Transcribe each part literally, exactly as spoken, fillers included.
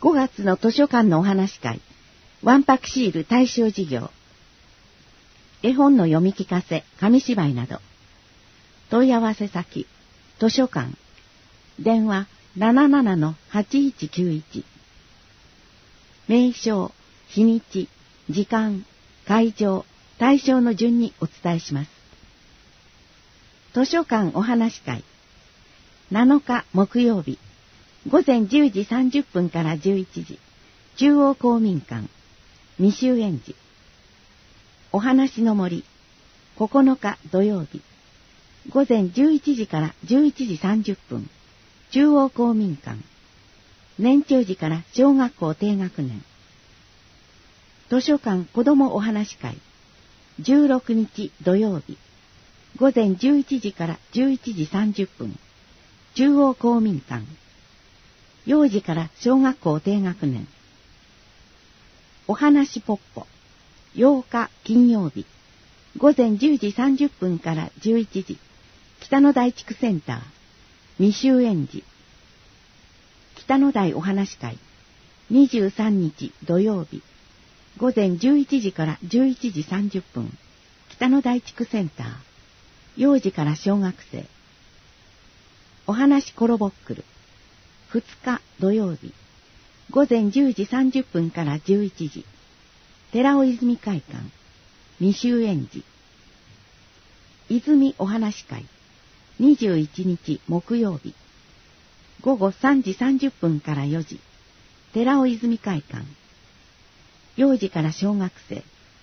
ごがつの図書館のお話会、わんぱくシール対象事業、絵本の読み聞かせ、紙芝居など、問い合わせ先、図書館、電話 ななななのはちいちきゅういち、名称、日にち、時間、会場、対象の順にお伝えします。図書館お話会、なのか木曜日、ごぜんじゅうじさんじゅっぷんからじゅういちじ、中央公民館、未就園児。お話の森、ここのか土曜日、ごぜんじゅういちじからじゅういちじさんじゅっぷん、中央公民館、年長児から小学校低学年。図書館子どもお話会、じゅうろくにち土曜日、ごぜんじゅういちじからじゅういちじさんじゅっぷん、中央公民館、幼児から小学校低学年。お話ポッポ、ようか金曜日、ごぜんじゅうじさんじゅっぷんからじゅういちじ、北野台地区センター、未就園児。北野台お話会、にじゅうさんにち土曜日、ごぜんじゅういちじからじゅういちじさんじゅっぷん、北野台地区センター、幼児から小学生。お話コロボックル、ふつか土曜日、ごぜんじゅうじさんじゅっぷんからじゅういちじ、寺尾泉会館、未就園児。泉お話会、にじゅういちにち木曜日、ごごさんじさんじゅっぷんからよじ、寺尾泉会館、幼児から小学生。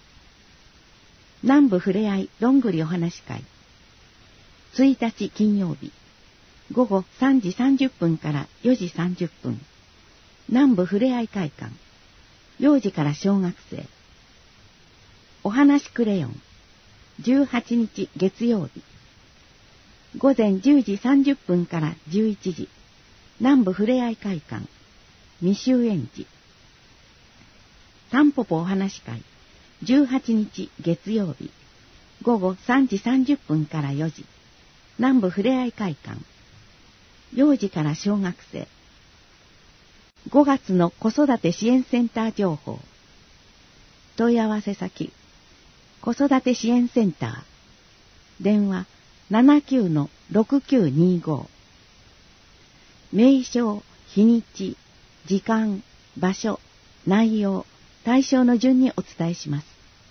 南部ふれあいどんぐりお話会、ついたち金曜日、ごごさんじさんじゅっぷんからよじさんじゅっぷん、南部ふれあい会館、幼児から小学生。お話クレヨン、じゅうはちにち月曜日、ごぜんじゅうじさんじゅっぷんからじゅういちじ、南部ふれあい会館、未就園児。タンポポお話会、じゅうはちにち月曜日、ごごさんじさんじゅっぷんからよじ、南部ふれあい会館、幼児から小学生。ごがつの子育て支援センター情報。問い合わせ先、子育て支援センター、電話 ななきゅうのろくきゅうにご、名称、日にち、時間、場所、内容、対象の順にお伝えします。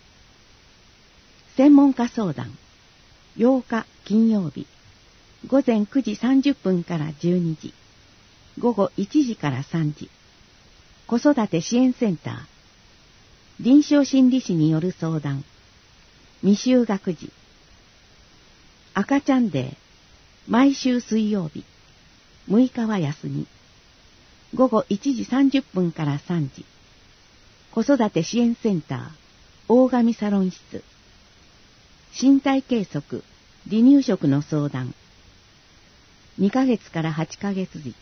専門家相談、ようか金曜日、ごぜんくじさんじゅっぷんからじゅうにじ、ごごいちじからさんじ、子育て支援センター、臨床心理士による相談、未就学児、赤ちゃんデー、毎週水曜日、むいかは休み、ごごいちじさんじゅっぷんからさんじ、子育て支援センター、大神サロン室、身体計測、離乳食の相談、にかげつからはちかげつじ、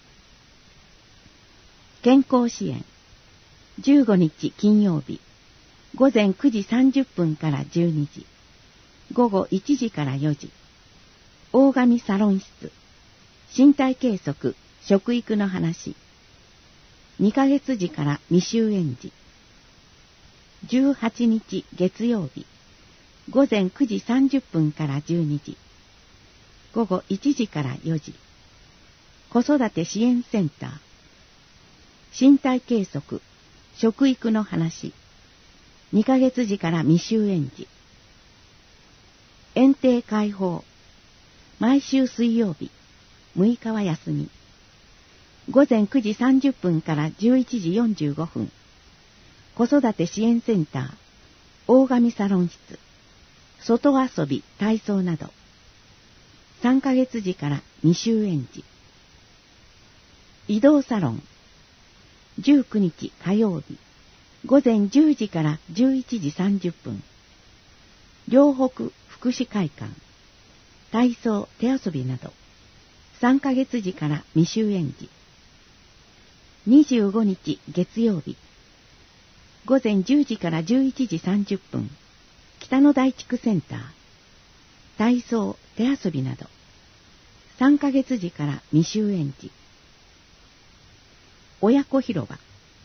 健康支援、じゅうごにち金曜日、ごぜんくじさんじゅっぷんからじゅうにじ、ごごいちじからよじ、大神サロン室、身体計測、食育の話、にかげつじから未就園児、じゅうはちにち月曜日、ごぜんくじさんじゅっぷんからじゅうにじ、ごごいちじからよじ、子育て支援センター、身体計測、食育の話、にかげつじから未就園児、園庭開放、毎週水曜日、むいかは休み、ごぜんくじさんじゅっぷんからじゅういちじよんじゅうごふん、子育て支援センター、大神サロン室、外遊び、体操など、さんかげつじから未就園児、移動サロン、じゅうくにち火曜日、ごぜんじゅうじからじゅういちじさんじゅっぷん、両北福祉会館、体操、手遊びなど、さんかげつじから未就園児、にじゅうごにち月曜日、ごぜんじゅうじからじゅういちじさんじゅっぷん、北野台地区センター、体操、手遊びなど、さんかげつじから未就園児、親子広場、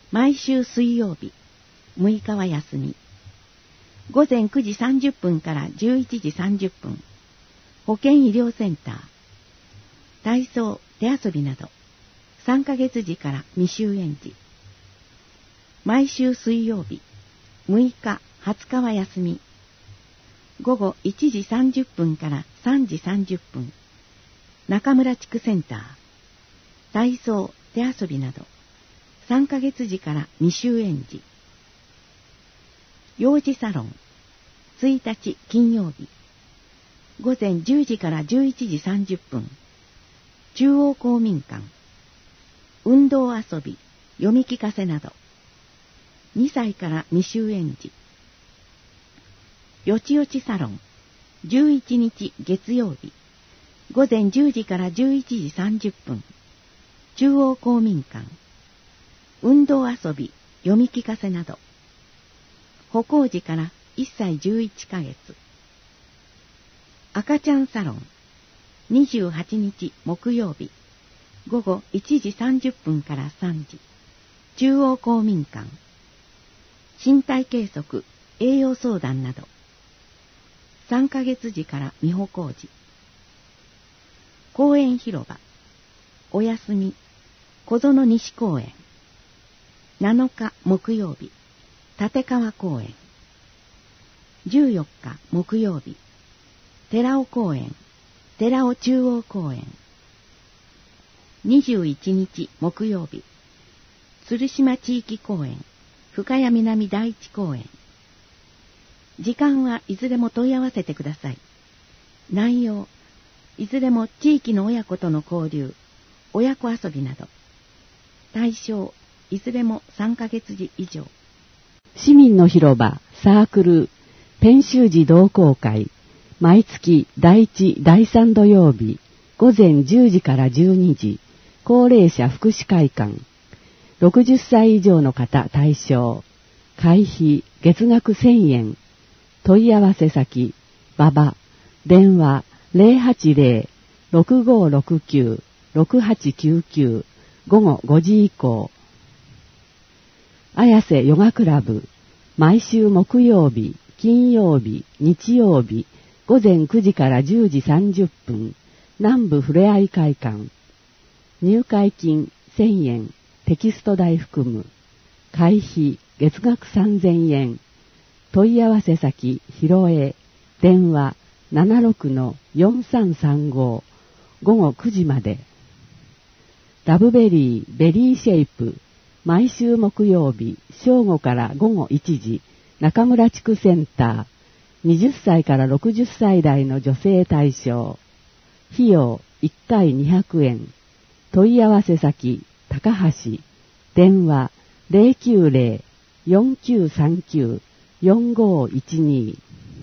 毎週水曜日、むいかは休み。ごぜんくじさんじゅっぷんからじゅういちじさんじゅっぷん、保健医療センター、体操、手遊びなど、さんかげつじから未就園児。毎週水曜日、むいか、はつかは休み。ごごいちじさんじゅっぷんからさんじさんじゅっぷん、中村地区センター、体操、手遊びなど、さんかげつじから未就園児。幼児サロン、ついたち金曜日、ごぜんじゅうじからじゅういちじさんじゅっぷん、中央公民館、運動遊び、読み聞かせなど、にさいから未就園児。よちよちサロン、じゅういちにち月曜日、ごぜんじゅうじからじゅういちじさんじゅっぷん、中央公民館、運動遊び、読み聞かせなど、歩行時からいっさいじゅういっかげつ。赤ちゃんサロン、にじゅうはちにち木曜日、ごごいちじさんじゅっぷんからさんじ、中央公民館、身体計測、栄養相談など、さんかげつじから未歩行時。公園広場、お休み、小園西公園、なのか木曜日、立川公園、じゅうよっか木曜日、寺尾公園、寺尾中央公園、にじゅういちにち木曜日、鶴島地域公園、深谷南第一公園。時間はいずれも問い合わせてください。内容、いずれも地域の親子との交流、親子遊びなど。対象、いずれもさんかげつじ以上。 市民の広場、サークル、ペン習字同好会、毎月だいいち、だいさん土曜日、ごぜんじゅうじからじゅうにじ、高齢者福祉会館、ろくじゅっさい以上の方対象、会費月額せんえん、問い合わせ先、馬場、電話 ゼロはちゼロ ろくごろくきゅう ろくはちきゅうきゅう、午後ごじ以降。綾瀬ヨガクラブ、毎週木曜日、金曜日、日曜日、ごぜんくじからじゅうじさんじゅっぷん、南部ふれあい会館。入会金せんえん、テキスト代含む。会費月額さんぜんえん。問い合わせ先、ひろえ、電話 ななろくのよんさんさんご、午後くじまで。ラブベリー、ベリーシェイプ、毎週木曜日、正午から午後いちじ、中村地区センター、にじゅっさいからろくじゅっさい代の女性対象。費用いっかいにひゃくえん。問い合わせ先、高橋。電話 ゼロきゅうゼロ よんきゅうさんきゅう よんごいちに。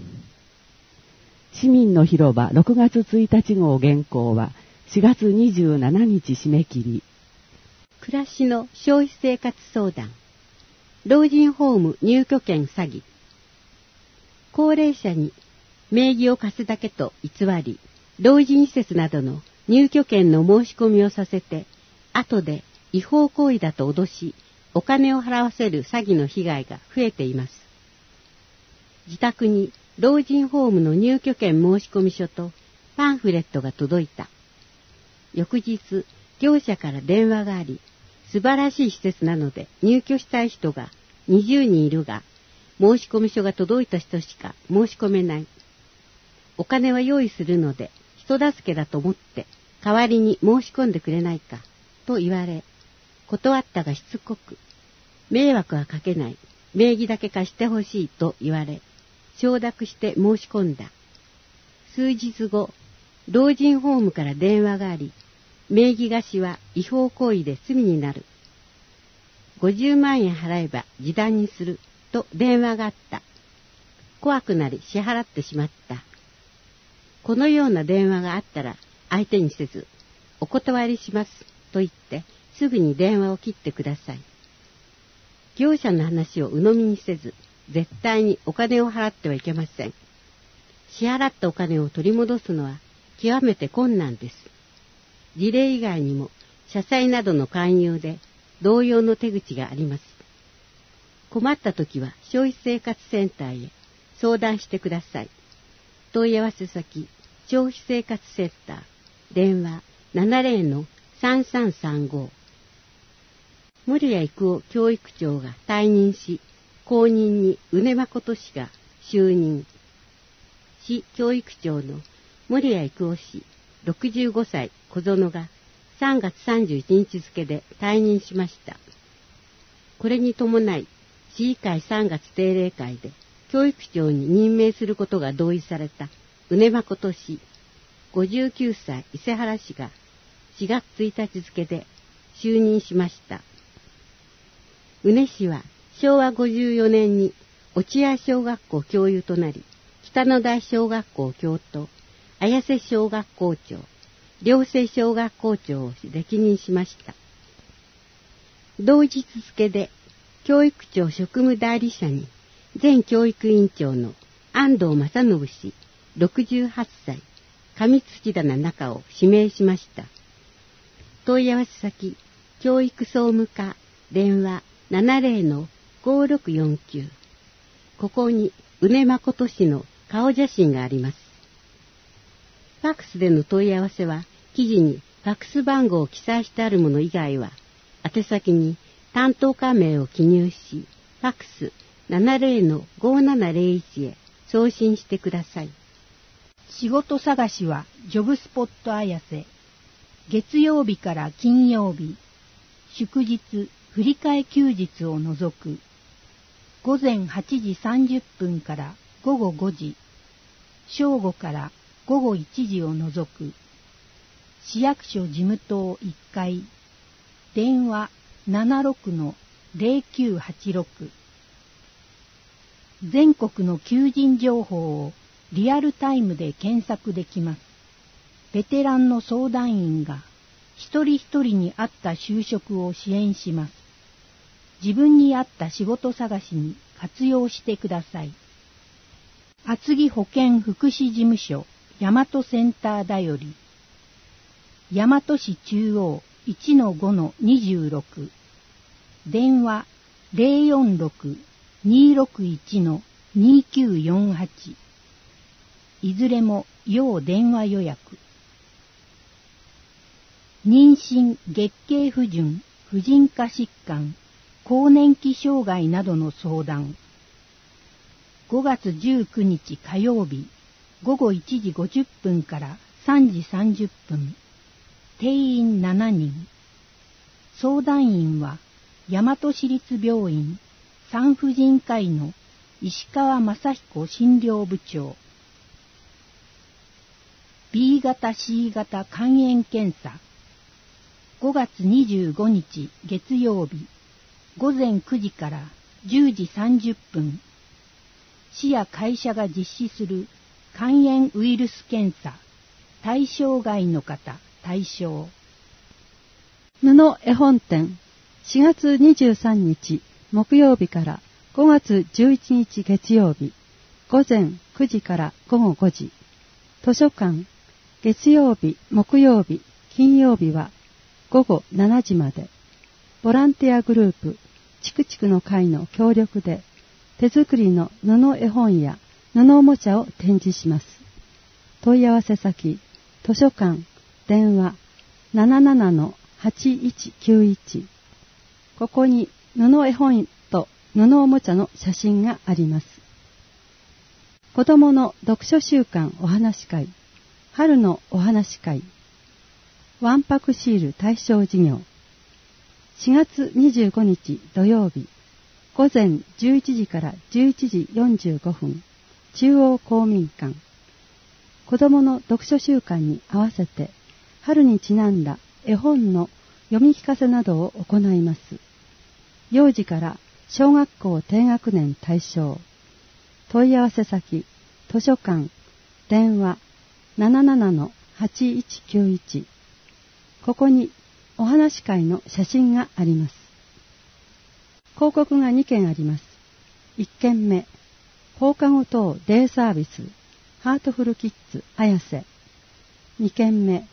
市民の広場ろくがつついたち号原稿はしがつにじゅうしちにち締め切り。 暮らしの消費生活相談。老人ホーム入居権詐欺。高齢者に名義を貸すだけと偽り、老人施設などの入居権の申し込みをさせて、後で違法行為だと脅し、お金を払わせる詐欺の被害が増えています。自宅に老人ホームの入居権申込書とパンフレットが届いた。翌日、業者から電話があり、素晴らしい施設なので入居したい人がにじゅうにんいるが、申込書が届いた人しか申し込めない。お金は用意するので、人助けだと思って代わりに申し込んでくれないか、と言われ、断ったがしつこく、迷惑はかけない、名義だけ貸してほしいと言われ、承諾して申し込んだ。数日後、老人ホームから電話があり、名義貸しは違法行為で罪になる。ごじゅうまんえん払えば示談にすると電話があった。怖くなり支払ってしまった。このような電話があったら相手にせず、お断りしますと言ってすぐに電話を切ってください。業者の話を鵜呑みにせず、絶対にお金を払ってはいけません。支払ったお金を取り戻すのは極めて困難です。事例以外にも社債などの勧誘で同様の手口があります。 困ったときは消費生活センターへ相談してください。問い合わせ先、消費生活センター、電話 ななゼロのさんさんさんご。森谷育夫教育長が退任し、後任に宇根誠氏が就任。市教育長の森谷育夫氏、ろくじゅうごさい小園がさんがつさんじゅういちにち付で退任しました。これに伴い、市議会さんがつ定例会で教育長に任命することが同意された宇根誠氏、ごじゅうきゅうさい伊勢原氏がしがつついたち付で就任しました。宇根氏はしょうわごじゅうよねんに落合小学校教諭となり、北野台小学校教頭、綾瀬小学校長、両瀬小学校長を歴任しました。同日付で教育長職務代理者に前教育委員長の安藤正信氏ろくじゅうはっさい上土棚中を指名しました。問い合わせ先、教育総務課、電話 ななゼロのごろくよんきゅう。ここに宇根誠氏の顔写真があります。ファックスでの問い合わせは、記事にファックス番号を記載してあるもの以外は、宛先に担当課名を記入し、ファックス ななゼロのごななゼロいち へ送信してください。 仕事探しはジョブスポット綾瀬。月曜日から金曜日、祝日、振り替え休日を除く。午前はちじさんじゅっぷんから午後ごじ、正午から午後いちじを除く。市役所事務棟いっかい、電話 ななろくのゼロきゅうはちろく。全国の求人情報をリアルタイムで検索できます。ベテランの相談員が一人一人に合った就職を支援します。自分に合った仕事探しに活用してください。厚木保健福祉事務所大和センターだより、大和市中央 いちのごのにじゅうろく、電話 ゼロよんろく にろくいちのにきゅうよんはち、いずれも要電話予約。妊娠、月経不順、婦人科疾患、更年期障害などの相談。ごがつじゅうくにち火曜日、ごごいちじごじゅっぷんからさんじさんじゅっぷん。定員しちにん。相談員は、大和市立病院産婦人科医の石川正彦診療部長。ビー 型 シー 型肝炎検査。ごがつにじゅうごにち月曜日、ごぜんくじからじゅうじさんじゅっぷん。市や会社が実施する肝炎ウイルス検査。対象外の方対象。 布絵本展、しがつにじゅうさんにち木曜日からごがつじゅういちにち月曜日、ごぜんくじからごごごじ。図書館、月曜日、木曜日、金曜日はごごしちじまで。ボランティアグループ、チクチクの会の協力で、手作りの布絵本や布おもちゃを展示します。問い合わせ先、図書館、電話 ななななのはちいちきゅういち。ここに布絵本と布おもちゃの写真があります。子どもの読書週間お話会、春のお話会、わんぱくシール対象事業。しがつにじゅうごにち土曜日、ごぜんじゅういちじからじゅういちじよんじゅうごふん、中央公民館。子どもの読書週間に合わせて、春にちなんだ絵本の読み聞かせなどを行います。幼児から小学校低学年対象。問い合わせ先、図書館、電話 ななななのはちいちきゅういち。ここにお話会の写真があります。広告がにけんあります。いっけんめ、放課後等デイサービス、ハートフルキッズ綾瀬。にけんめ、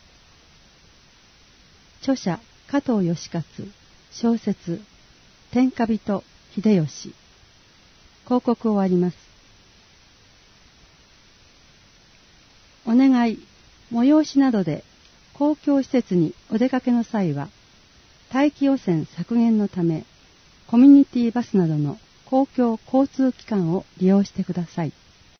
著者加藤義勝、小説天下人秀吉。 広告を終わります。お願い、催しなどで公共施設にお出かけの際は、大気汚染削減のため、コミュニティバスなどの公共交通機関を利用してください。